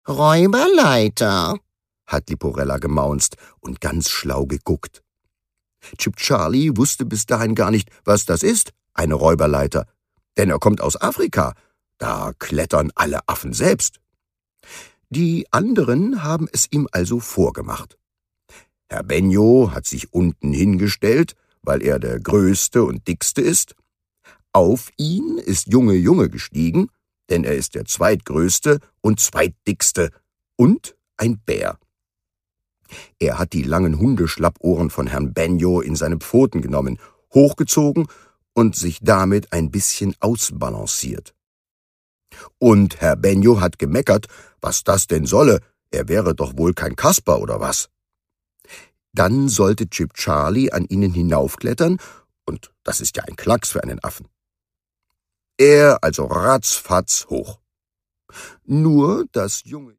»Räuberleiter«, hat Leporella gemaunzt und ganz schlau geguckt. Chip Charlie wusste bis dahin gar nicht, was das ist, eine Räuberleiter, denn er kommt aus Afrika, da klettern alle Affen selbst. Die anderen haben es ihm also vorgemacht. Herr Benjo hat sich unten hingestellt, weil er der Größte und Dickste ist. Auf ihn ist Junge gestiegen, denn er ist der Zweitgrößte und Zweitdickste und ein Bär. Er hat die langen Hundeschlappohren von Herrn Benjo in seine Pfoten genommen, hochgezogen und sich damit ein bisschen ausbalanciert. Und Herr Benjo hat gemeckert, was das denn solle, er wäre doch wohl kein Kasper oder was. Dann sollte Chip Charlie an ihnen hinaufklettern, und das ist ja ein Klacks für einen Affen. Er also ratzfatz hoch. Nur das junge